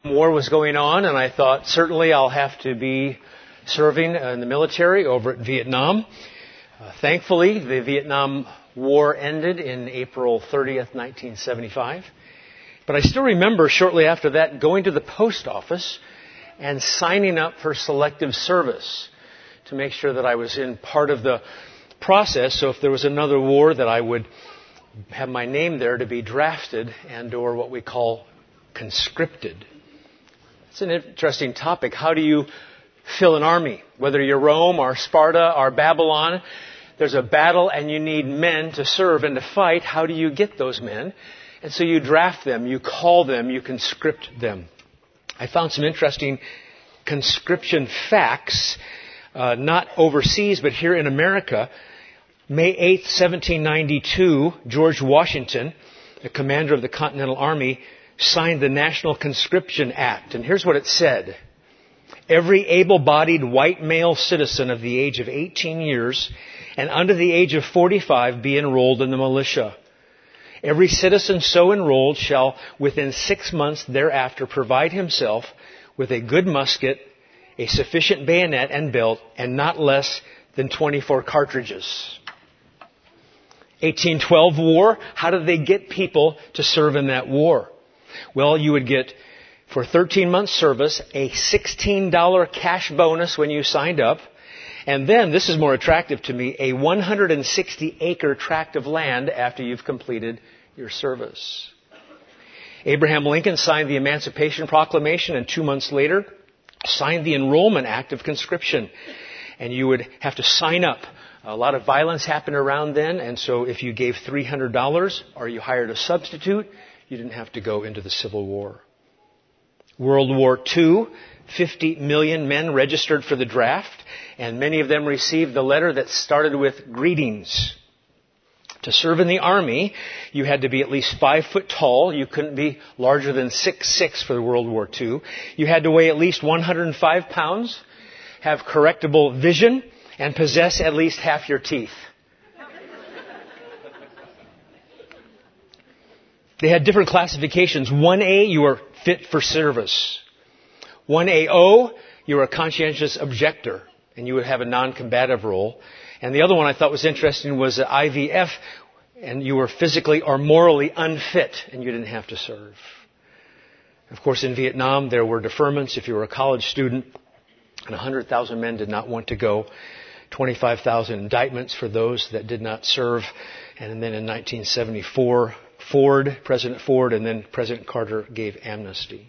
War was going on, and I thought certainly I'll have to be serving in the military over at Vietnam. Thankfully, the Vietnam War ended in April 30th, 1975. But I still remember shortly after that going to the post office and signing up for selective service to make sure that I was in part of the process. So if there was another war, that I would have my name there to be drafted and or what we call conscripted. It's an interesting topic. How do you fill an army? Whether you're Rome or Sparta or Babylon, there's a battle and you need men to serve and to fight. How do you get those men? And so you draft them, you call them, you conscript them. I found some interesting conscription facts, not overseas, but here in America. May 8th, 1792, George Washington, the commander of the Continental Army, signed the National Conscription Act. And here's what it said. Every able-bodied white male citizen of the age of 18 years and under the age of 45 be enrolled in the militia. Every citizen so enrolled shall within 6 months thereafter provide himself with a good musket, a sufficient bayonet and belt, and not less than 24 cartridges. 1812 war, how did they get people to serve in that war? Well, you would get, for 13 months service, a $16 cash bonus when you signed up. And then, this is more attractive to me, a 160-acre tract of land after you've completed your service. Abraham Lincoln signed the Emancipation Proclamation, and 2 months later signed the Enrollment Act of Conscription. And you would have to sign up. A lot of violence happened around then, and so if you gave $300 or you hired a substitute, you didn't have to go into the Civil War. World War II, 50 million men registered for the draft, and many of them received the letter that started with greetings. To serve in the Army, you had to be at least 5 foot tall. You couldn't be larger than 6'6" for World War II. You had to weigh at least 105 pounds, have correctable vision, and possess at least half your teeth. They had different classifications. 1A, you were fit for service. 1AO, you were a conscientious objector, and you would have a non-combative role. And the other one I thought was interesting was IVF, and you were physically or morally unfit, and you didn't have to serve. Of course, in Vietnam, there were deferments if you were a college student, and 100,000 men did not want to go. 25,000 indictments for those that did not serve. And then in 1974, President Ford, and then President Carter gave amnesty.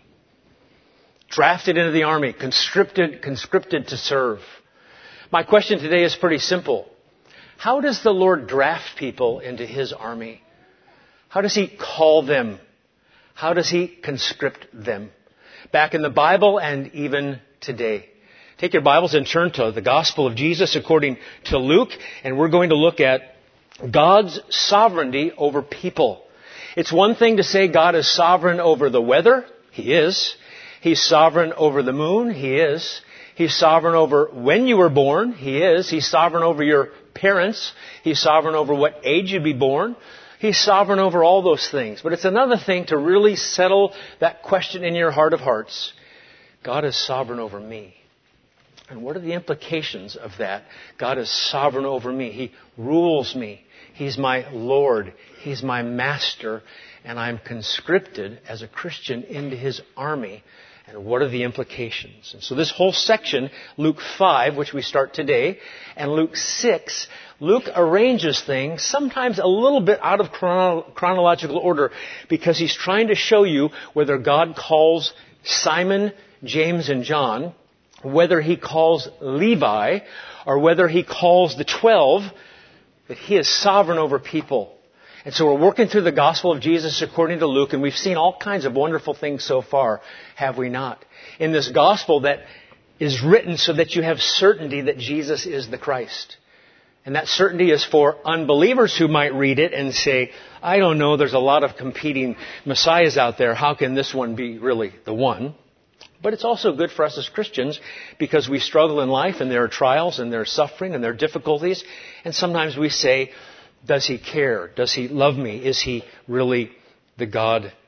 Drafted into the Army, conscripted to serve. My question today is pretty simple. How does the Lord draft people into His army? How does He call them? How does He conscript them? Back in the Bible and even today. Take your Bibles and turn to the Gospel of Jesus according to Luke, and we're going to look at God's sovereignty over people. It's one thing to say God is sovereign over the weather. He is. He's sovereign over the moon. He is. He's sovereign over when you were born. He is. He's sovereign over your parents. He's sovereign over what age you'd be born. He's sovereign over all those things. But it's another thing to really settle that question in your heart of hearts. God is sovereign over me. And what are the implications of that? God is sovereign over me. He rules me. He's my Lord. He's my master. And I'm conscripted as a Christian into His army. And what are the implications? And so this whole section, Luke 5, which we start today, and Luke 6, Luke arranges things sometimes a little bit out of chronological order because he's trying to show you whether God calls Simon, James, and John, whether He calls Levi, or whether He calls the 12, that He is sovereign over people. And so we're working through the Gospel of Jesus according to Luke, and we've seen all kinds of wonderful things so far, have we not? In this Gospel that is written so that you have certainty that Jesus is the Christ. And that certainty is for unbelievers who might read it and say, I don't know, there's a lot of competing messiahs out there. How can this one be really the one? But it's also good for us as Christians because we struggle in life and there are trials and there are suffering and there are difficulties. And sometimes we say, does He care? Does He love me? Is He really the God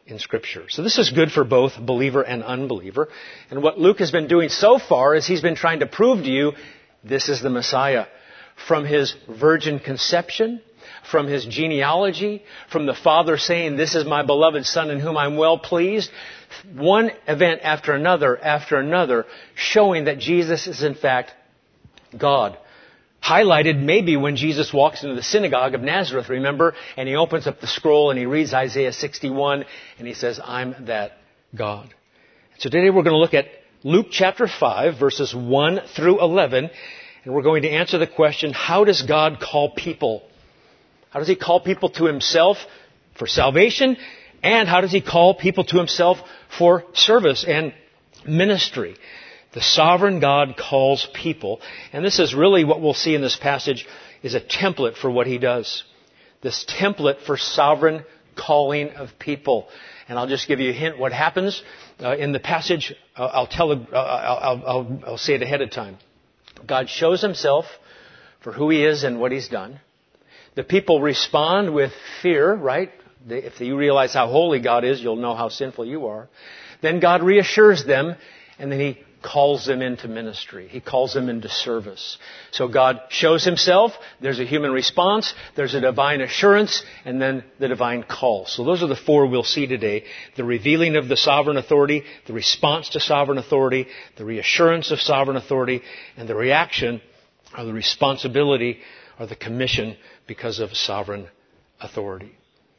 in Scripture. So this is good for both believer and unbeliever. And what Luke has been doing so far is he's been trying to prove to you this is the Messiah. From his virgin conception, from his genealogy, from the Father saying, this is my beloved Son in whom I'm well pleased. One event after another, showing that Jesus is in fact God. Highlighted maybe when Jesus walks into the synagogue of Nazareth, remember? And he opens up the scroll and he reads Isaiah 61 and he says, I'm that God. So today we're going to look at Luke chapter 5, verses 1 through 11. And we're going to answer the question, how does God call people? How does he call people to himself for salvation? And how does he call people to himself for service and ministry? The sovereign God calls people. And this is really what we'll see in this passage is a template for what he does. This template for sovereign calling of people. And I'll just give you a hint what happens in the passage. I'll say it ahead of time. God shows himself for who he is and what he's done. The people respond with fear, right? If you realize how holy God is, you'll know how sinful you are. Then God reassures them, and then he calls them into ministry. He calls them into service. So God shows himself, there's a human response, there's a divine assurance, and then the divine call. So those are the four we'll see today. The revealing of the sovereign authority, the response to sovereign authority, the reassurance of sovereign authority, and the reaction or the responsibility or the commission because of sovereign authority.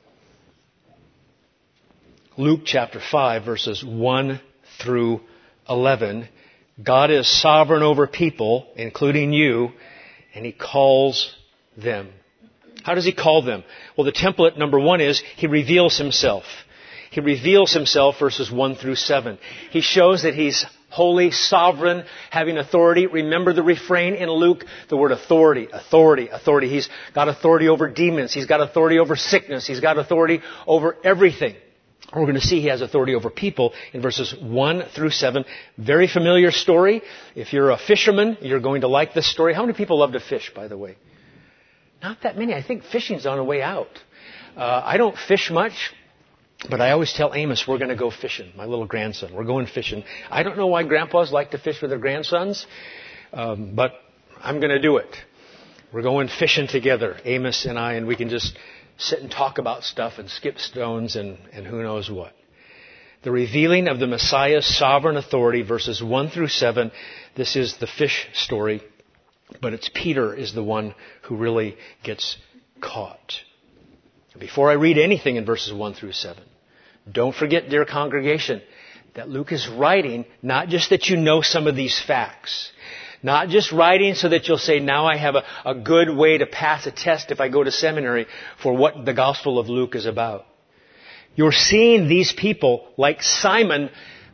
Luke chapter 5, verses 1 through 11, God is sovereign over people, including you, and he calls them. How does he call them? Well, the template, number one, is he reveals himself. He reveals himself, verses 1 through 7. He shows that he's holy, sovereign, having authority. Remember the refrain in Luke, the word authority, authority, authority. He's got authority over demons. He's got authority over sickness. He's got authority over everything. We're going to see he has authority over people in verses 1 through 7. Very familiar story. If you're a fisherman, you're going to like this story. How many people love to fish, by the way? Not that many. I think fishing's on the way out. I don't fish much, but I always tell Amos we're going to go fishing, my little grandson. We're going fishing. I don't know why grandpas like to fish with their grandsons, but I'm going to do it. We're going fishing together, Amos and I, and we can just sit and talk about stuff and skip stones and who knows what. The revealing of the Messiah's sovereign authority, verses 1 through 7. This is the fish story, but it's Peter is the one who really gets caught. Before I read anything in verses 1 through 7, don't forget, dear congregation, that Luke is writing not just that you know some of these facts, not just writing so that you'll say, now I have a good way to pass a test if I go to seminary for what the Gospel of Luke is about. You're seeing these people, like Simon,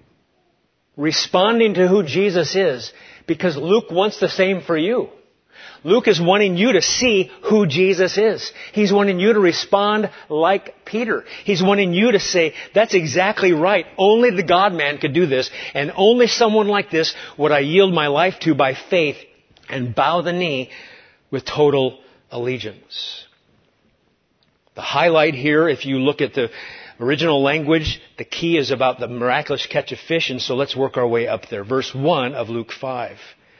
responding to who Jesus is because Luke wants the same for you. Luke is wanting you to see who Jesus is. He's wanting you to respond like Peter. He's wanting you to say, that's exactly right. Only the God-man could do this, and only someone like this would I yield my life to by faith and bow the knee with total allegiance. The highlight here, if you look at the original language, the key is about the miraculous catch of fish, and so let's work our way up there. Verse 1 of Luke 5.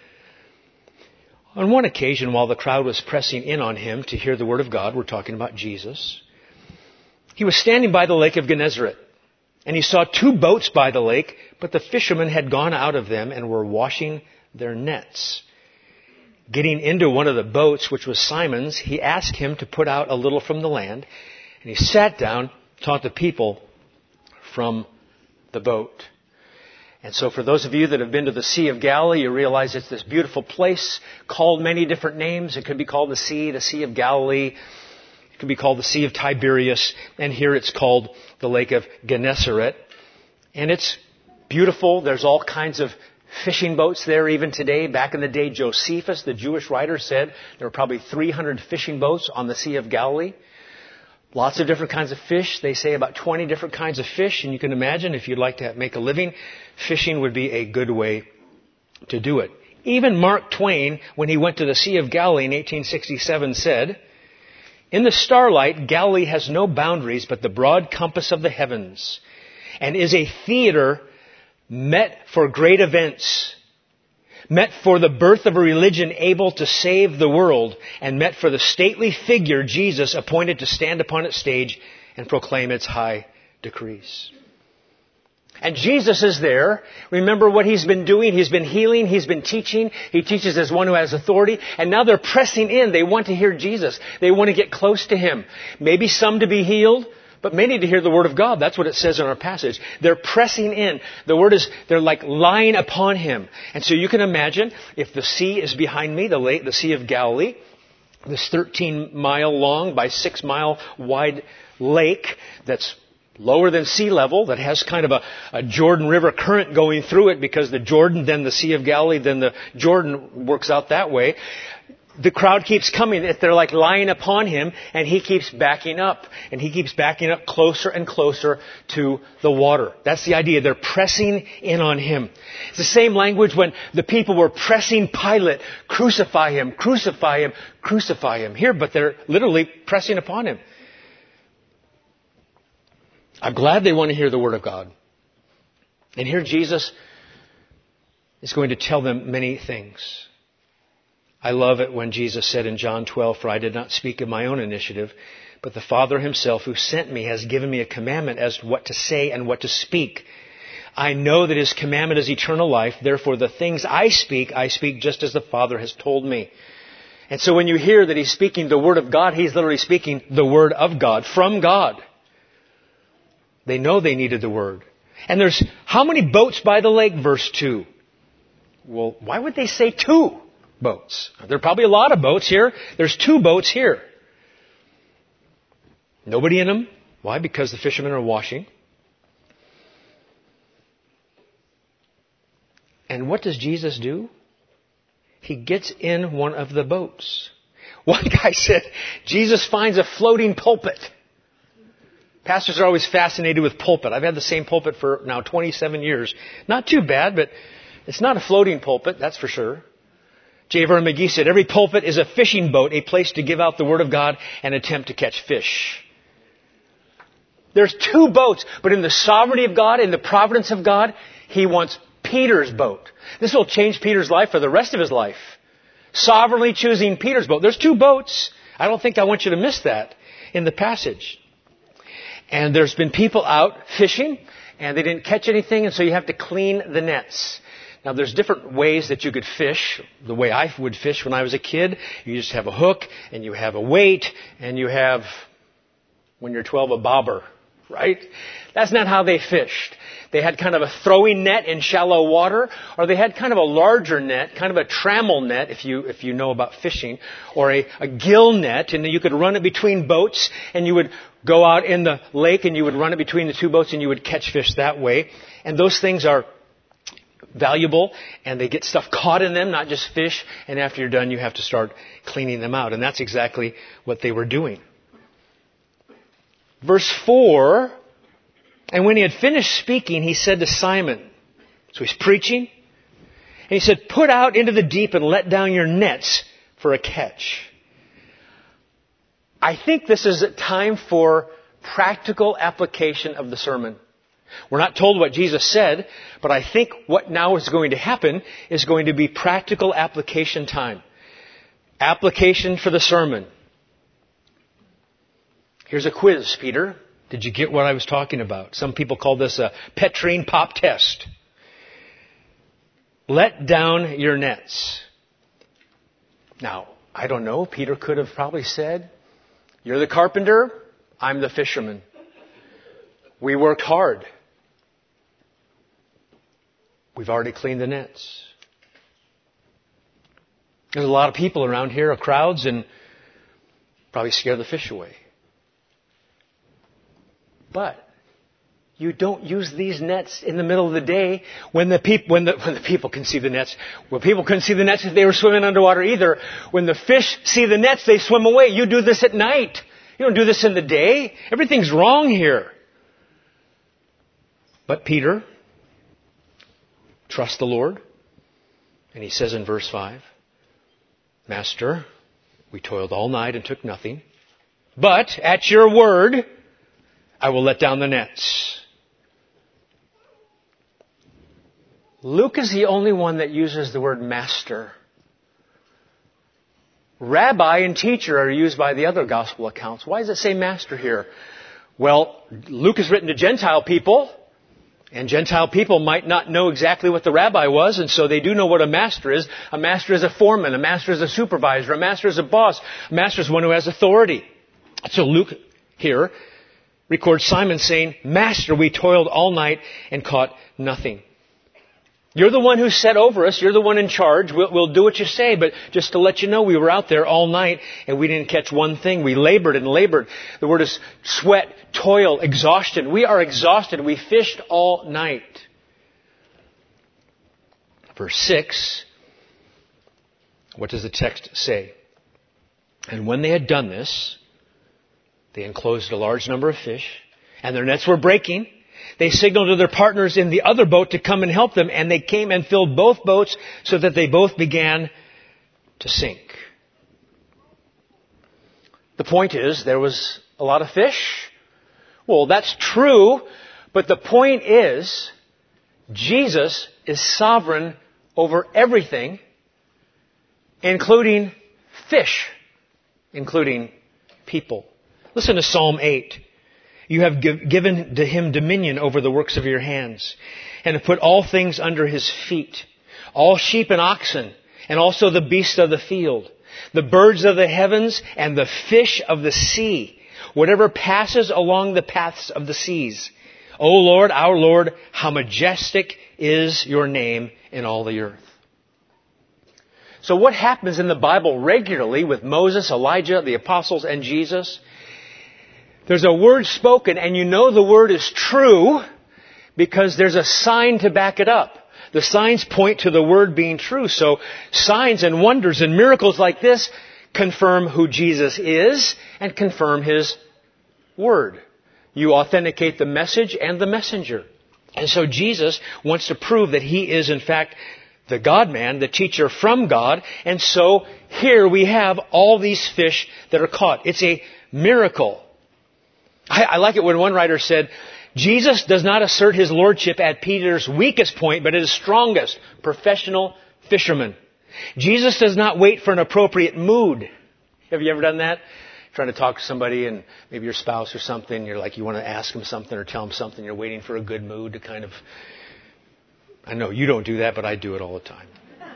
On one occasion, while the crowd was pressing in on him to hear the word of God, we're talking about Jesus, he was standing by the lake of Gennesaret, and he saw two boats by the lake, but the fishermen had gone out of them and were washing their nets. Getting into one of the boats, which was Simon's, he asked him to put out a little from the land, and he sat down, taught the people from the boat. And so for those of you that have been to the Sea of Galilee, you realize it's this beautiful place called many different names. It could be called the Sea of Galilee. It could be called the Sea of Tiberias. And here it's called the Lake of Gennesaret. And it's beautiful. There's all kinds of fishing boats there even today. Back in the day, Josephus, the Jewish writer, said there were probably 300 fishing boats on the Sea of Galilee. Lots of different kinds of fish. They say about 20 different kinds of fish. And you can imagine if you'd like to make a living, fishing would be a good way to do it. Even Mark Twain, when he went to the Sea of Galilee in 1867, said, "In the starlight, Galilee has no boundaries but the broad compass of the heavens. and is a theater met for great events, met for the birth of a religion able to save the world, and met for the stately figure Jesus appointed to stand upon its stage and proclaim its high decrees. And Jesus is there. Remember what He's been doing? He's been healing. He's been teaching. He teaches as one who has authority. And now they're pressing in. They want to hear Jesus. They want to get close to Him. Maybe some to be healed, but many to hear the Word of God. That's what it says in our passage. They're pressing in. The word is, they're like lying upon Him. And so you can imagine if the sea is behind me, the Sea of Galilee, this 13-mile long by 6-mile wide lake that's lower than sea level, that has kind of a Jordan River current going through it because the Jordan, then the Sea of Galilee, then the Jordan works out that way. The crowd keeps coming. They're like lying upon Him, and He keeps backing up. And He keeps backing up closer and closer to the water. That's the idea. They're pressing in on Him. It's the same language when the people were pressing Pilate, crucify Him, crucify Him, crucify Him. Here, but they're literally pressing upon Him. I'm glad they want to hear the Word of God. And here Jesus is going to tell them many things. I love it when Jesus said in John 12, "For I did not speak of my own initiative, but the Father Himself who sent me has given me a commandment as to what to say and what to speak. I know that His commandment is eternal life. Therefore the things I speak just as the Father has told me." And so when you hear that He's speaking the Word of God, He's literally speaking the Word of God, from God. They know they needed the Word. And there's how many boats by the lake? Verse 2. Well, why would they say 2 boats? There are probably a lot of boats here. There's 2 boats here. Nobody in them. Why? Because the fishermen are washing. And what does Jesus do? He gets in one of the boats. One guy said, Jesus finds a floating pulpit. Pastors are always fascinated with pulpit. I've had the same pulpit for now 27 years. Not too bad, but it's not a floating pulpit, that's for sure. J. Vernon McGee said, every pulpit is a fishing boat, a place to give out the Word of God and attempt to catch fish. There's 2 boats, but in the sovereignty of God, in the providence of God, He wants Peter's boat. This will change Peter's life for the rest of his life. Sovereignly choosing Peter's boat. There's 2 boats. I don't think I want you to miss that in the passage. And there's been people out fishing, and they didn't catch anything, and so you have to clean the nets. Now, there's different ways that you could fish. The way I would fish when I was a kid, you just have a hook, and you have a weight, and you have, when you're 12, a bobber, right? That's not how they fished. They had kind of a throwing net in shallow water, or they had kind of a larger net, kind of a trammel net, if you know about fishing, or a gill net, and you could run it between boats, and you would go out in the lake, and you would run it between the 2 boats, and you would catch fish that way. And those things are valuable, and they get stuff caught in them, not just fish, and after you're done, you have to start cleaning them out. And that's exactly what they were doing. Verse 4, and when He had finished speaking, He said to Simon, so He's preaching, and He said, put out into the deep and let down your nets for a catch. I think this is a time for practical application of the sermon. We're not told what Jesus said, but I think what now is going to happen is going to be practical application time. Application for the sermon. Here's a quiz, Peter. Did you get what I was talking about? Some people call this a Petrine pop test. Let down your nets. Now, I don't know. Peter could have probably said, you're the carpenter, I'm the fisherman. We worked hard. We've already cleaned the nets. There's a lot of people around here, crowds, and probably scare the fish away. But you don't use these nets in the middle of the day when the people can see the nets. Well, people couldn't see the nets if they were swimming underwater either. When the fish see the nets, they swim away. You do this at night. You don't do this in the day. Everything's wrong here. But Peter trusts the Lord. And he says in verse 5, Master, we toiled all night and took nothing. But at your word, I will let down the nets. Luke is the only one that uses the word master. Rabbi and teacher are used by the other gospel accounts. Why does it say master here? Well, Luke is written to Gentile people, and Gentile people might not know exactly what the rabbi was, and so they do know what a master is. A master is a foreman, a master is a supervisor, a master is a boss, a master is one who has authority. So Luke here records Simon saying, Master, we toiled all night and caught nothing. You're the one who set over us. You're the one in charge. We'll do what you say. But just to let you know, we were out there all night and we didn't catch one thing. We labored and labored. The word is sweat, toil, exhaustion. We are exhausted. We fished all night. Verse 6, what does the text say? And when they had done this, they enclosed a large number of fish, and their nets were breaking. They signaled to their partners in the other boat to come and help them, and they came and filled both boats so that they both began to sink. The point is, there was a lot of fish. Well, that's true, but the point is, Jesus is sovereign over everything, including fish, including people. Listen to Psalm 8. You have given to him dominion over the works of your hands, and have put all things under his feet, all sheep and oxen, and also the beasts of the field, the birds of the heavens, and the fish of the sea, whatever passes along the paths of the seas. O Lord, our Lord, how majestic is your name in all the earth. So what happens in the Bible regularly with Moses, Elijah, the apostles, and Jesus? There's a word spoken, and you know the word is true because there's a sign to back it up. The signs point to the word being true. So signs and wonders and miracles like this confirm who Jesus is and confirm his word. You authenticate the message and the messenger. And so Jesus wants to prove that he is in fact the God-man, the teacher from God. And so here we have all these fish that are caught. It's a miracle. I like it when one writer said, Jesus does not assert his lordship at Peter's weakest point, but at his strongest, professional fisherman. Jesus does not wait for an appropriate mood. Have you ever done that? Trying to talk to somebody and maybe your spouse or something, you're like, you want to ask them something or tell them something, you're waiting for a good mood to kind of... I know you don't do that, but I do it all the time.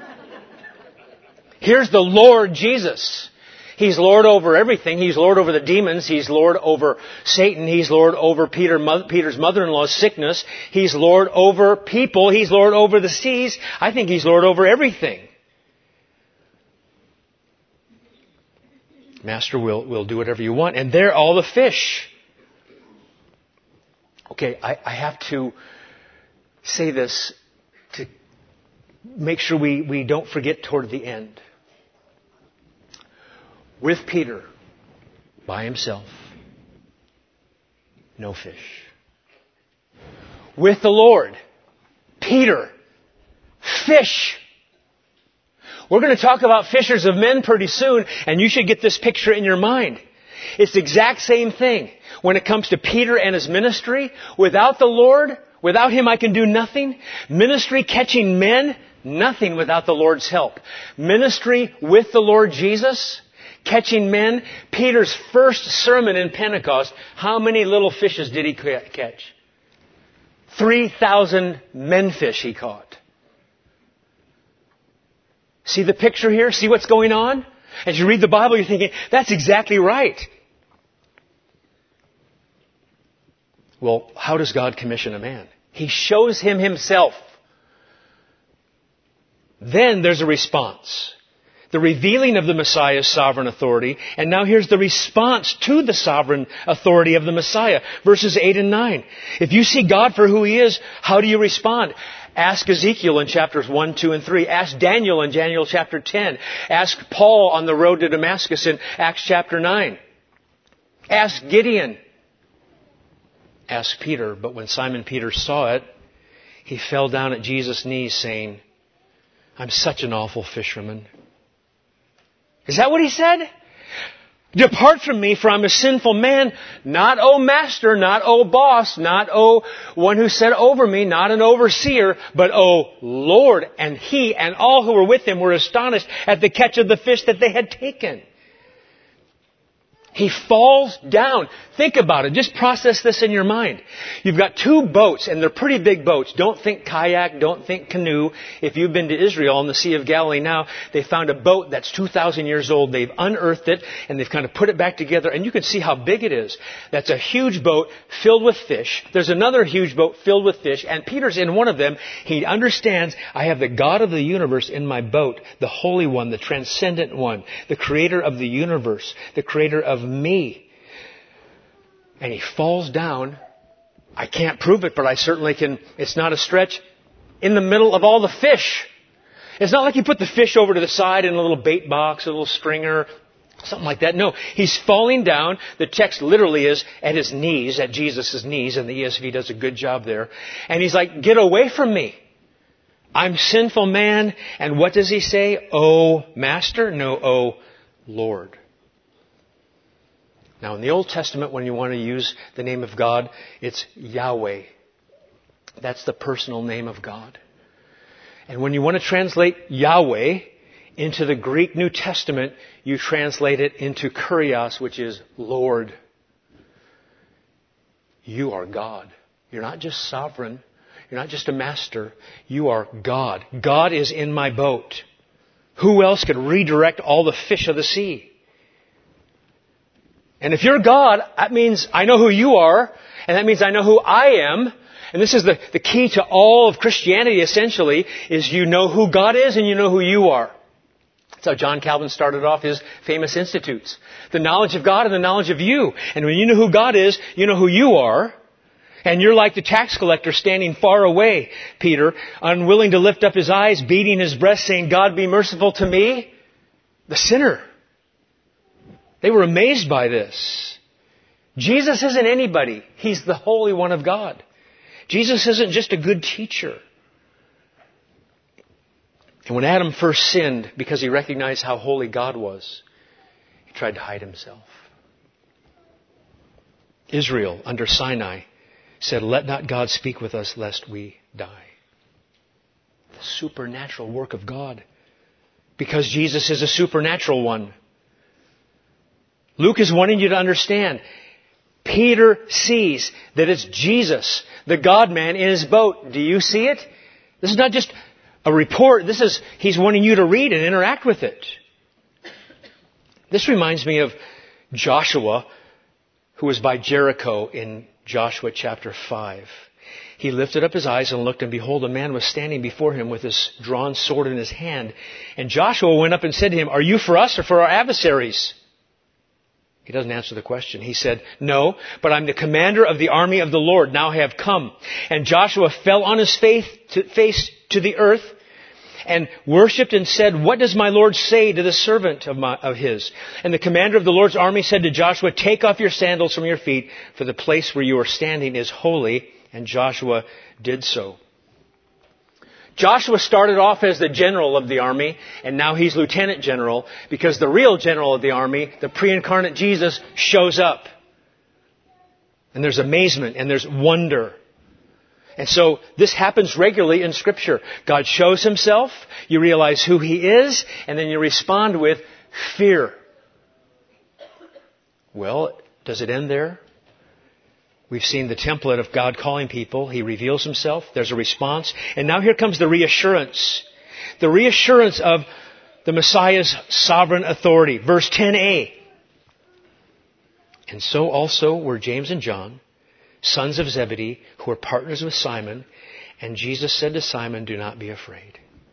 Here's the Lord Jesus. He's Lord over everything. He's Lord over the demons. He's Lord over Satan. He's Lord over Peter's mother-in-law's sickness. He's Lord over people. He's Lord over the seas. I think He's Lord over everything. Master will do whatever you want. And there are all the fish. Okay, I have to say this to make sure we don't forget toward the end. With Peter, by himself, no fish. With the Lord, Peter, fish. We're going to talk about fishers of men pretty soon, and you should get this picture in your mind. It's the exact same thing. When it comes to Peter and his ministry, without the Lord, without him I can do nothing. Ministry catching men, nothing without the Lord's help. Ministry with the Lord Jesus, catching men. Peter's first sermon in Pentecost, how many little fishes did he catch? 3,000 menfish he caught. See the picture here? See what's going on? As you read the Bible, you're thinking, that's exactly right. Well, how does God commission a man? He shows him himself. Then there's a response. The revealing of the Messiah's sovereign authority. And now here's the response to the sovereign authority of the Messiah. Verses 8 and 9. If you see God for who He is, how do you respond? Ask Ezekiel in chapters 1, 2, and 3. Ask Daniel in Daniel chapter 10. Ask Paul on the road to Damascus in Acts chapter 9. Ask Gideon. Ask Peter. But when Simon Peter saw it, he fell down at Jesus' knees saying, I'm such an awful fisherman. Is that what he said? Depart from me, for I'm a sinful man. Not, O master, not, O boss, not, O one who set over me, not an overseer, but, O Lord. And he and all who were with him were astonished at the catch of the fish that they had taken. He falls down. Think about it. Just process this in your mind. You've got two boats, and they're pretty big boats. Don't think kayak, don't think canoe. If you've been to Israel in the Sea of Galilee now, they found a boat that's 2,000 years old. They've unearthed it, and they've kind of put it back together, and you can see how big it is. That's a huge boat filled with fish. There's another huge boat filled with fish, and Peter's in one of them. He understands, I have the God of the universe in my boat, the Holy One, the Transcendent One, the Creator of the universe, the Creator of me. And he falls down. I can't prove it, but I certainly can. It's not a stretch. In the middle of all the fish. It's not like you put the fish over to the side in a little bait box, a little stringer, something like that. No, he's falling down. The text literally is at his knees, at Jesus' knees, and the ESV does a good job there. And he's like, get away from me. I'm sinful man. And what does he say? Oh, Master? No, oh, Lord. Now, in the Old Testament, when you want to use the name of God, it's Yahweh. That's the personal name of God. And when you want to translate Yahweh into the Greek New Testament, you translate it into Kurios, which is Lord. You are God. You're not just sovereign. You're not just a master. You are God. God is in my boat. Who else could redirect all the fish of the sea? And if you're God, that means I know who you are, and that means I know who I am. And this is the key to all of Christianity, essentially, is you know who God is and you know who you are. That's how John Calvin started off his famous institutes. The knowledge of God and the knowledge of you. And when you know who God is, you know who you are. And you're like the tax collector standing far away, Peter, unwilling to lift up his eyes, beating his breast, saying, God, be merciful to me, the sinner. They were amazed by this. Jesus isn't anybody. He's the Holy One of God. Jesus isn't just a good teacher. And when Adam first sinned, because he recognized how holy God was, he tried to hide himself. Israel, under Sinai, said, let not God speak with us lest we die. The supernatural work of God. Because Jesus is a supernatural one. Luke is wanting you to understand. Peter sees that it's Jesus, the God-man, in his boat. Do you see it? This is not just a report. He's wanting you to read and interact with it. This reminds me of Joshua, who was by Jericho in Joshua chapter 5. He lifted up his eyes and looked, and behold, a man was standing before him with his drawn sword in his hand. And Joshua went up and said to him, are you for us or for our adversaries? He doesn't answer the question. He said, no, but I'm the commander of the army of the Lord. Now I have come. And Joshua fell on his face to the earth and worshipped and said, what does my Lord say to the servant of his? And the commander of the Lord's army said to Joshua, take off your sandals from your feet, for the place where you are standing is holy. And Joshua did so. Joshua started off as the general of the army, and now he's lieutenant general, because the real general of the army, the pre-incarnate Jesus, shows up. And there's amazement and there's wonder. And so this happens regularly in Scripture. God shows himself, you realize who he is, and then you respond with fear. Well, does it end there? We've seen the template of God calling people. He reveals himself. There's a response. And now here comes the reassurance. The reassurance of the Messiah's sovereign authority. Verse 10a. And so also were James and John, sons of Zebedee, who were partners with Simon. And Jesus said to Simon, do not be afraid.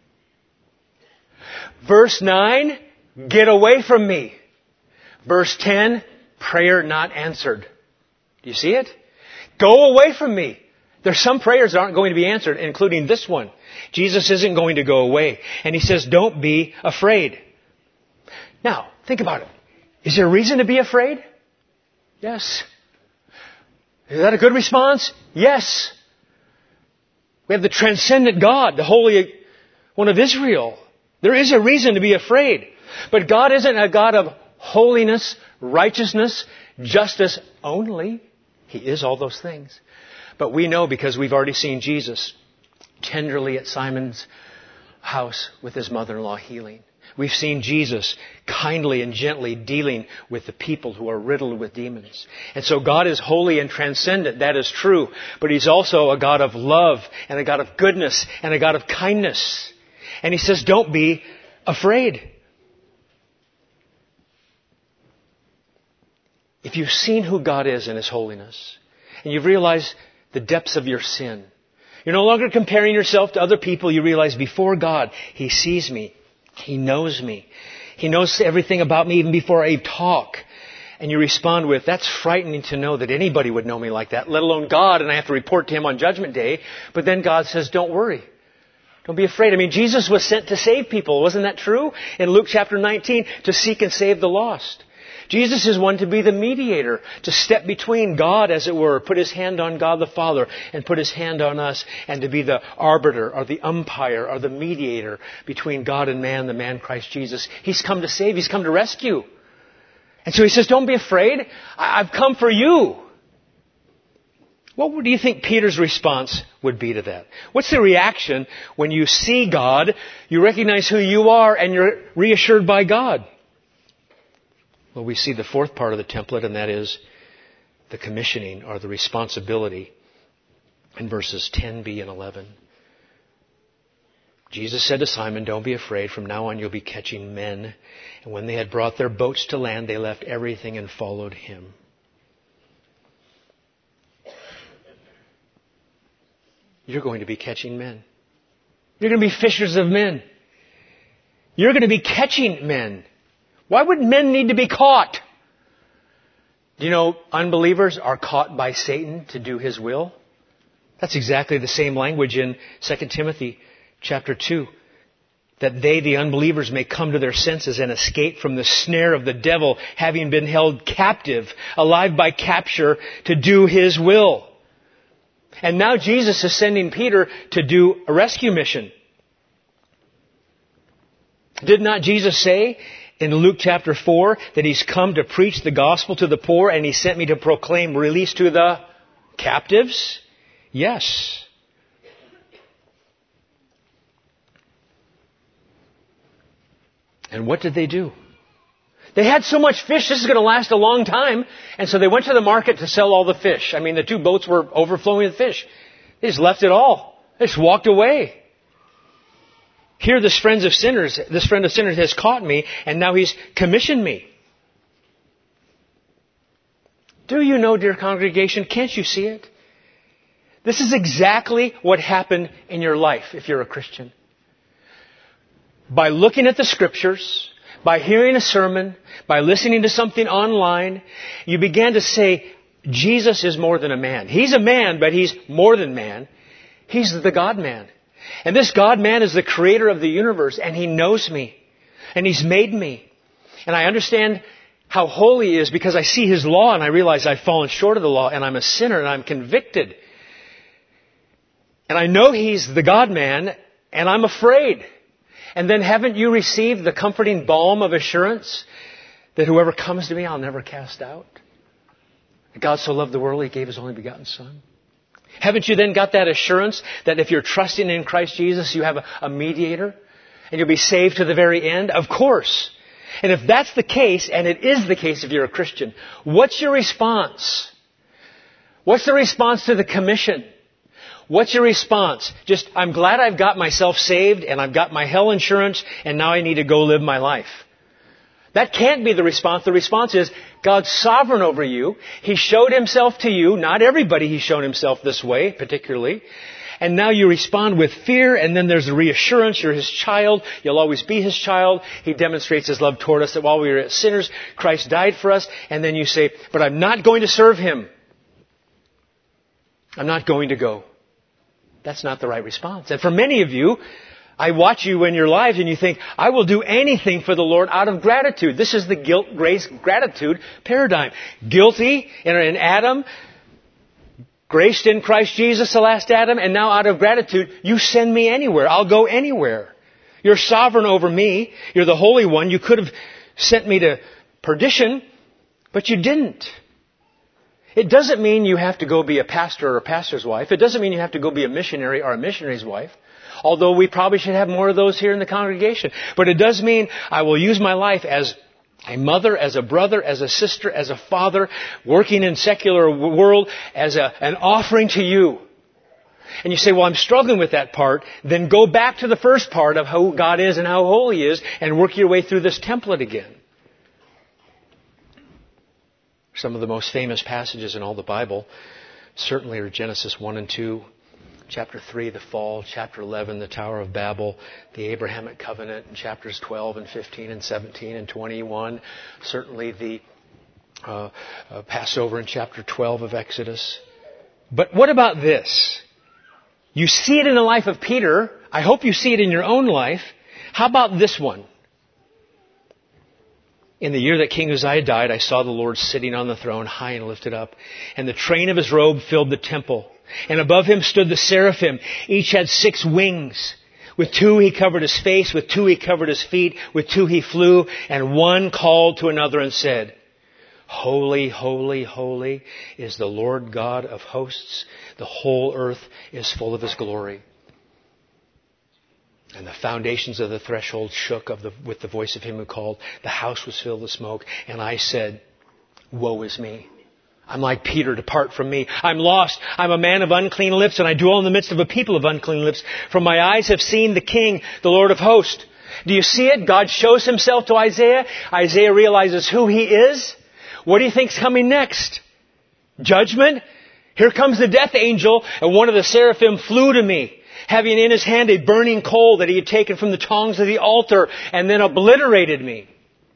Verse 9, get away from me. Verse 10, prayer not answered. Do you see it? Go away from me. There's some prayers that aren't going to be answered, including this one. Jesus isn't going to go away. And he says, don't be afraid. Now, think about it. Is there a reason to be afraid? Yes. Is that a good response? Yes. We have the transcendent God, the Holy One of Israel. There is a reason to be afraid. But God isn't a God of holiness righteousness, justice only. He is all those things. But we know because we've already seen Jesus tenderly at Simon's house with his mother-in-law healing. We've seen Jesus kindly and gently dealing with the people who are riddled with demons. And so God is holy and transcendent. That is true. But He's also a God of love and a God of goodness and a God of kindness. And He says, don't be afraid. If you've seen who God is in His holiness, and you've realized the depths of your sin, you're no longer comparing yourself to other people. You realize before God, He sees me. He knows me. He knows everything about me even before I talk. And you respond with, that's frightening to know that anybody would know me like that, let alone God, and I have to report to Him on Judgment Day. But then God says, don't worry. Don't be afraid. I mean, Jesus was sent to save people. Wasn't that true? In Luke chapter 19, to seek and save the lost. Jesus is one to be the mediator, to step between God, as it were, put His hand on God the Father and put His hand on us, and to be the arbiter or the umpire or the mediator between God and man, the man Christ Jesus. He's come to save. He's come to rescue. And so He says, don't be afraid. I've come for you. What do you think Peter's response would be to that? What's the reaction when you see God, you recognize who you are, and you're reassured by God? Well, we see the fourth part of the template, and that is the commissioning or the responsibility in verses 10b and 11. Jesus said to Simon, don't be afraid. From now on you'll be catching men. And when they had brought their boats to land, they left everything and followed Him. You're going to be catching men. You're going to be fishers of men. You're going to be catching men. Why would men need to be caught? Do you know unbelievers are caught by Satan to do his will? That's exactly the same language in 2 Timothy chapter 2. That they, the unbelievers, may come to their senses and escape from the snare of the devil, having been held captive, alive by capture, to do his will. And now Jesus is sending Peter to do a rescue mission. Did not Jesus say in Luke chapter 4 that He's come to preach the gospel to the poor, and He sent me to proclaim release to the captives? Yes. And what did they do? They had so much fish, this is going to last a long time. And so they went to the market to sell all the fish. I mean, the two boats were overflowing with fish. They just left it all. They just walked away. Here this friend of sinners has caught me, and now he's commissioned me. Do you know, dear congregation, can't you see it? This is exactly what happened in your life if you're a Christian. By looking at the Scriptures, by hearing a sermon, by listening to something online, you began to say, Jesus is more than a man. He's a man, but He's more than man. He's the God-man. And this God-man is the creator of the universe, and He knows me. And He's made me. And I understand how holy He is because I see His law and I realize I've fallen short of the law and I'm a sinner and I'm convicted. And I know He's the God-man and I'm afraid. And then haven't you received the comforting balm of assurance that whoever comes to me I'll never cast out? God so loved the world He gave His only begotten Son. Haven't you then got that assurance that if you're trusting in Christ Jesus, you have a mediator and you'll be saved to the very end? Of course. And if that's the case, and it is the case if you're a Christian, what's your response? What's the response to the commission? What's your response? Just, I'm glad I've got myself saved and I've got my hell insurance and now I need to go live my life. That can't be the response. The response is, God's sovereign over you. He showed Himself to you. Not everybody He's shown Himself this way, particularly. And now you respond with fear, and then there's the reassurance. You're His child. You'll always be His child. He demonstrates His love toward us, that while we were sinners, Christ died for us. And then you say, but I'm not going to serve Him. I'm not going to go. That's not the right response. And for many of you, I watch you in your lives and you think, I will do anything for the Lord out of gratitude. This is the guilt, grace, gratitude paradigm. Guilty in Adam, graced in Christ Jesus, the last Adam, and now out of gratitude, you send me anywhere. I'll go anywhere. You're sovereign over me. You're the Holy One. You could have sent me to perdition, But you didn't. It doesn't mean you have to go be a pastor or a pastor's wife. It doesn't mean you have to go be a missionary or a missionary's wife. Although we probably should have more of those here in the congregation. But it does mean I will use my life as a mother, as a brother, as a sister, as a father, working in secular world, as an offering to you. And you say, well, I'm struggling with that part. Then go back to the first part of who God is and how holy He is and work your way through this template again. Some of the most famous passages in all the Bible certainly are Genesis 1 and 2, chapter 3, the fall, chapter 11, the Tower of Babel, the Abrahamic covenant, in chapters 12 and 15 and 17 and 21. Certainly the Passover in chapter 12 of Exodus. But what about this? You see it in the life of Peter. I hope you see it in your own life. How about this one? In the year that King Uzziah died, I saw the Lord sitting on the throne, high and lifted up, and the train of His robe filled the temple. And above Him stood the seraphim. Each had 6 wings. With 2 He covered His face, with 2 He covered His feet, with 2 He flew, and one called to another and said, Holy, holy, holy is the Lord God of hosts. The whole earth is full of His glory. And the foundations of the threshold shook with the voice of Him who called. The house was filled with smoke. And I said, Woe is me. I'm like Peter, depart from me. I'm lost. I'm a man of unclean lips, and I dwell in the midst of a people of unclean lips. For my eyes have seen the King, the Lord of hosts. Do you see it? God shows Himself to Isaiah. Isaiah realizes who He is. What do you think's coming next? Judgment? Here comes the death angel, and one of the seraphim flew to me, having in his hand a burning coal that he had taken from the tongs of the altar, and then obliterated me.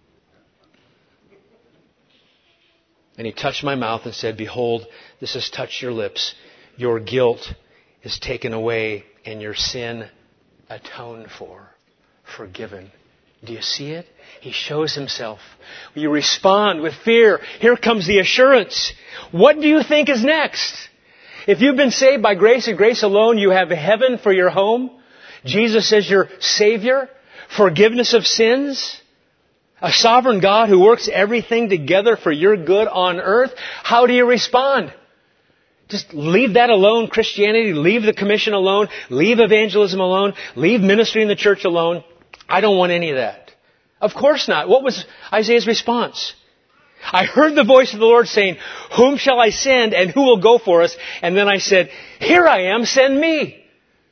And he touched my mouth and said, Behold, this has touched your lips. Your guilt is taken away, and your sin atoned for, forgiven. Do you see it? He shows Himself. You respond with fear. Here comes the assurance. What do you think is next? If you've been saved by grace and grace alone, you have heaven for your home. Jesus is your Savior. Forgiveness of sins. A sovereign God who works everything together for your good on earth. How do you respond? Just leave that alone, Christianity. Leave the commission alone. Leave evangelism alone. Leave ministry in the church alone. I don't want any of that. Of course not. What was Isaiah's response? I heard the voice of the Lord saying, Whom shall I send and who will go for us? And then I said, Here I am, send me.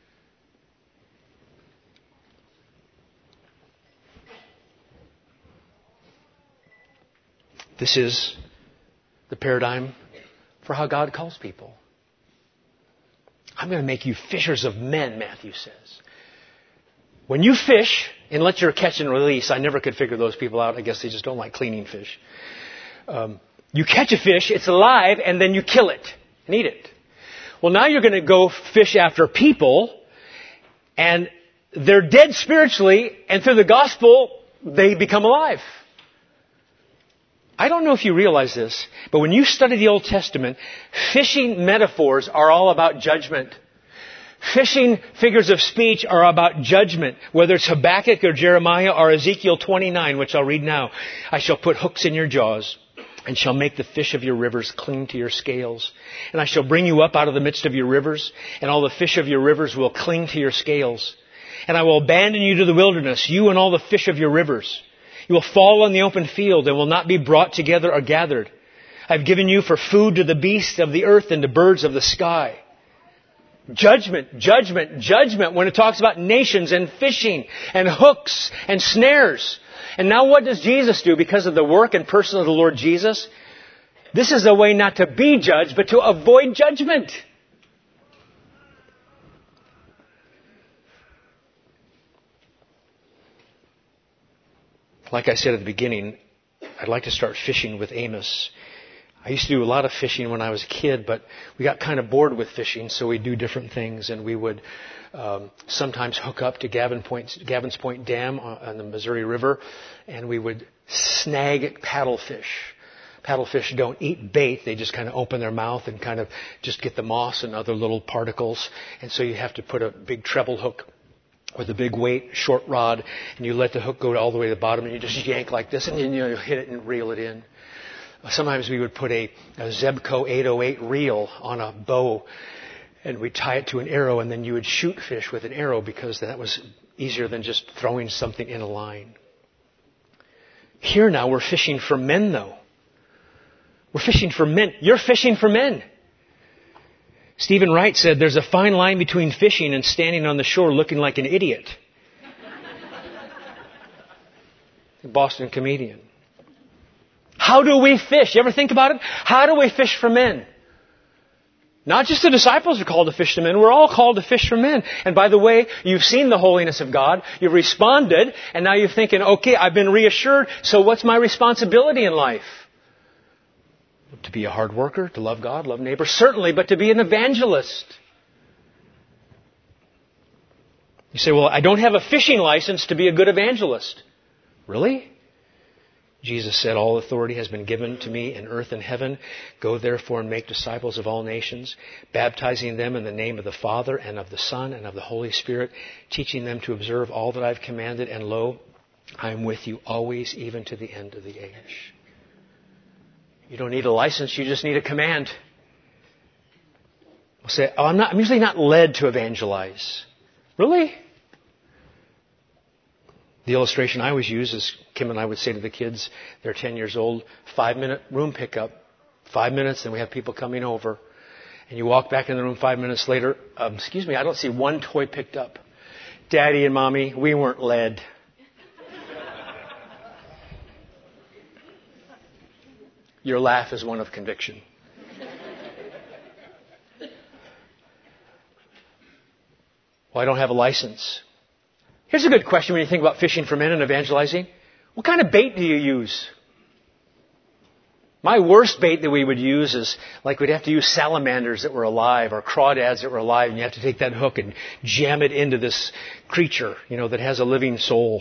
This is the paradigm for how God calls people. I'm going to make you fishers of men, Matthew says. When you fish, and let your catch and release, I never could figure those people out. I guess they just don't like cleaning fish. You catch a fish, it's alive, and then you kill it and eat it. Well, now you're going to go fish after people, and they're dead spiritually, and through the gospel, they become alive. I don't know if you realize this, but when you study the Old Testament, fishing metaphors are all about judgment. Fishing figures of speech are about judgment, whether it's Habakkuk or Jeremiah or Ezekiel 29, which I'll read now. I shall put hooks in your jaws and shall make the fish of your rivers cling to your scales. And I shall bring you up out of the midst of your rivers, and all the fish of your rivers will cling to your scales. And I will abandon you to the wilderness, you and all the fish of your rivers. You will fall on the open field and will not be brought together or gathered. I've given you for food to the beasts of the earth and to birds of the sky. Judgment, judgment, judgment when it talks about nations and fishing and hooks and snares. And now what does Jesus do because of the work and person of the Lord Jesus? This is a way not to be judged, but to avoid judgment. Like I said at the beginning, I'd like to start fishing with Amos. I used to do a lot of fishing when I was a kid, but we got kind of bored with fishing, so we do different things. And we would sometimes hook up to Gavins Point Dam on the Missouri River, and we would snag paddlefish. Paddlefish don't eat bait. They just kind of open their mouth and kind of just get the moss and other little particles. And so you have to put a big treble hook with a big weight, short rod, and you let the hook go all the way to the bottom, and you just yank like this, and then you hit it and reel it in. Sometimes we would put a Zebco 808 reel on a bow and we'd tie it to an arrow, and then you would shoot fish with an arrow because that was easier than just throwing something in a line. Here now we're fishing for men, though. We're fishing for men. You're fishing for men. Stephen Wright said there's a fine line between fishing and standing on the shore looking like an idiot. A Boston comedian. How do we fish? You ever think about it? How do we fish for men? Not just the disciples are called to fish for men. We're all called to fish for men. And by the way, you've seen the holiness of God. You've responded. And now you're thinking, okay, I've been reassured. So what's my responsibility in life? To be a hard worker, to love God, love neighbor, certainly, but to be an evangelist. You say, well, I don't have a fishing license to be a good evangelist. Really? Jesus said, all authority has been given to me in earth and heaven. Go therefore and make disciples of all nations, baptizing them in the name of the Father and of the Son and of the Holy Spirit, teaching them to observe all that I've commanded. And lo, I am with you always, even to the end of the age. You don't need a license, you just need a command. We'll say, I'm usually not led to evangelize. Really? The illustration I always use is Kim and I would say to the kids, they're 10 years old, 5-minute room pickup. 5 minutes, and we have people coming over. And you walk back in the room 5 minutes later, excuse me, I don't see one toy picked up. Daddy and Mommy, we weren't led. Your laugh is one of conviction. Well, I don't have a license. Here's a good question when you think about fishing for men and evangelizing. What kind of bait do you use? My worst bait that we would use is like we'd have to use salamanders that were alive or crawdads that were alive, and you have to take that hook and jam it into this creature, that has a living soul.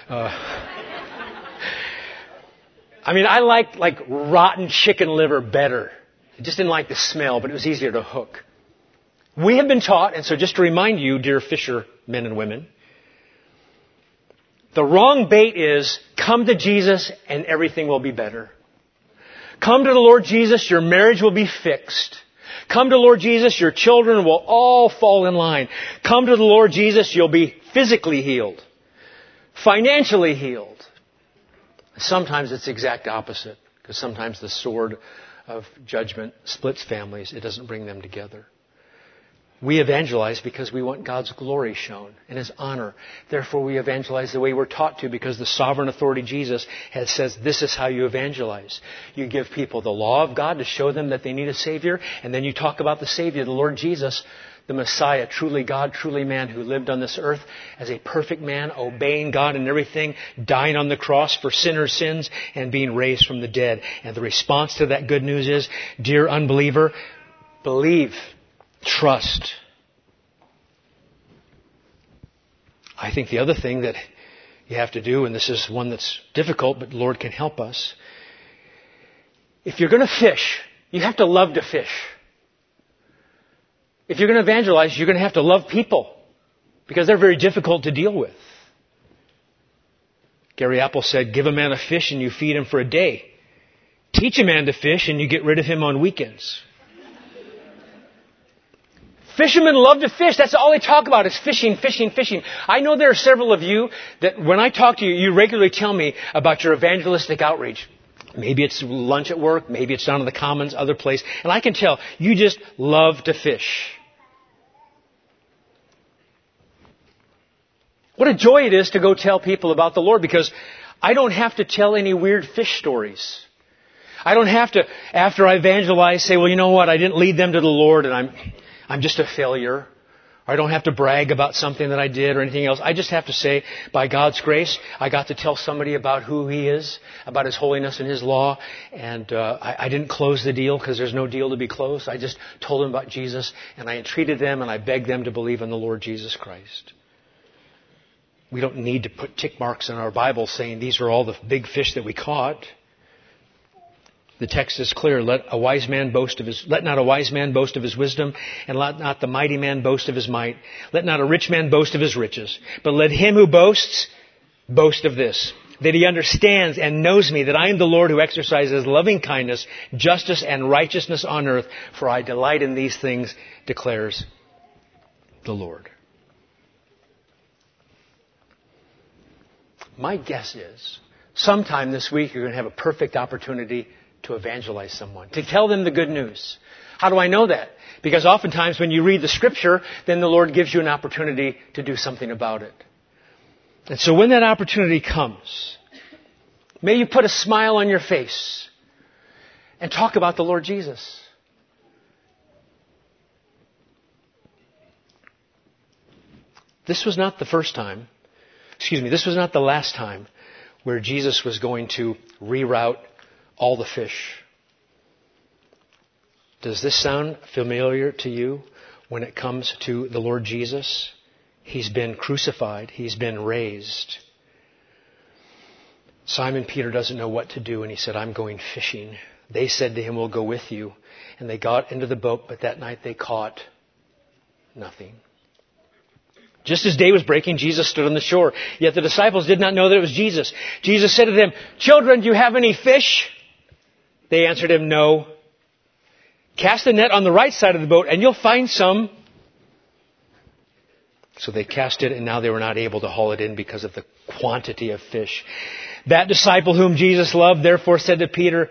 I like rotten chicken liver better. I just didn't like the smell, but it was easier to hook. We have been taught, and so just to remind you, dear fishermen and women, the wrong bait is come to Jesus and everything will be better. Come to the Lord Jesus, your marriage will be fixed. Come to the Lord Jesus, your children will all fall in line. Come to the Lord Jesus, you'll be physically healed, financially healed. Sometimes it's the exact opposite, because sometimes the sword of judgment splits families. It doesn't bring them together. We evangelize because we want God's glory shown and His honor. Therefore, we evangelize the way we're taught to, because the sovereign authority Jesus says this is how you evangelize. You give people the law of God to show them that they need a Savior, and then you talk about the Savior, the Lord Jesus, the Messiah, truly God, truly man, who lived on this earth as a perfect man, obeying God in everything, dying on the cross for sinners' sins, and being raised from the dead. And the response to that good news is, dear unbeliever, believe. Trust. I think the other thing that you have to do, and this is one that's difficult, but the Lord can help us. If you're going to fish, you have to love to fish. If you're going to evangelize, you're going to have to love people, because they're very difficult to deal with. Gary Apple said, give a man a fish and you feed him for a day. Teach a man to fish and you get rid of him on weekends. Fishermen love to fish. That's all they talk about is fishing, fishing, fishing. I know there are several of you that when I talk to you, you regularly tell me about your evangelistic outreach. Maybe it's lunch at work. Maybe it's down in the Commons, other place. And I can tell you just love to fish. What a joy it is to go tell people about the Lord, because I don't have to tell any weird fish stories. I don't have to, after I evangelize, say, well, you know what? I didn't lead them to the Lord and I'm just a failure. Or I don't have to brag about something that I did or anything else. I just have to say, by God's grace, I got to tell somebody about who He is, about His holiness and His law. And I didn't close the deal because there's no deal to be closed. I just told them about Jesus, and I entreated them and I begged them to believe in the Lord Jesus Christ. We don't need to put tick marks in our Bible saying these are all the big fish that we caught. The text is clear. Let not a wise man boast of his wisdom, and let not the mighty man boast of his might. Let not a rich man boast of his riches, but let him who boasts boast of this, that he understands and knows me, that I am the Lord who exercises loving kindness, justice, and righteousness on earth, for I delight in these things, declares the Lord. My guess is, sometime this week you're going to have a perfect opportunity to evangelize someone, to tell them the good news. How do I know that? Because oftentimes when you read the Scripture, then the Lord gives you an opportunity to do something about it. And so when that opportunity comes, may you put a smile on your face and talk about the Lord Jesus. This was not the last time where Jesus was going to reroute all the fish. Does this sound familiar to you when it comes to the Lord Jesus? He's been crucified. He's been raised. Simon Peter doesn't know what to do, and he said, I'm going fishing. They said to him, we'll go with you. And they got into the boat, but that night they caught nothing. Just as day was breaking, Jesus stood on the shore. Yet the disciples did not know that it was Jesus. Jesus said to them, children, do you have any fish? They answered him, no. Cast a net on the right side of the boat and you'll find some. So they cast it, and now they were not able to haul it in because of the quantity of fish. That disciple whom Jesus loved therefore said to Peter,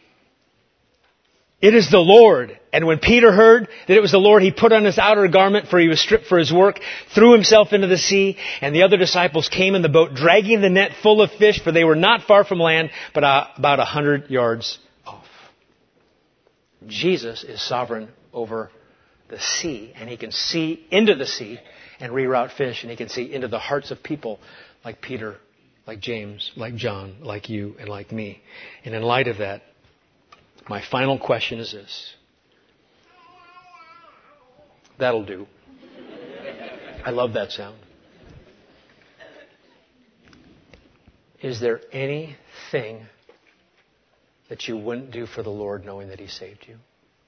it is the Lord. And when Peter heard that it was the Lord, he put on his outer garment, for he was stripped for his work, threw himself into the sea, and the other disciples came in the boat, dragging the net full of fish, for they were not far from land, but about 100 yards off. Jesus is sovereign over the sea, and he can see into the sea and reroute fish, and he can see into the hearts of people like Peter, like James, like John, like you, and like me. And in light of that, my final question is this. That'll do. I love that sound. Is there anything that you wouldn't do for the Lord knowing that He saved you?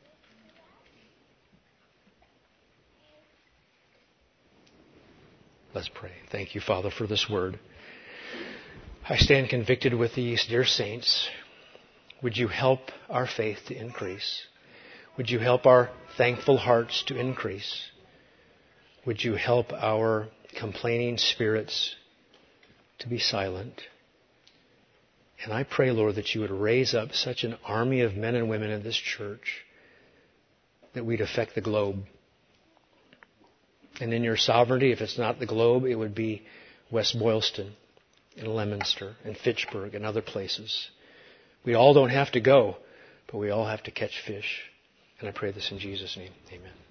Let's pray. Thank you, Father, for this word. I stand convicted with these dear saints. Would you help our faith to increase? Would you help our thankful hearts to increase? Would you help our complaining spirits to be silent? And I pray, Lord, that you would raise up such an army of men and women in this church that we'd affect the globe. And in your sovereignty, if it's not the globe, it would be West Boylston and Leominster and Fitchburg and other places. We all don't have to go, but we all have to catch fish. And I pray this in Jesus' name. Amen.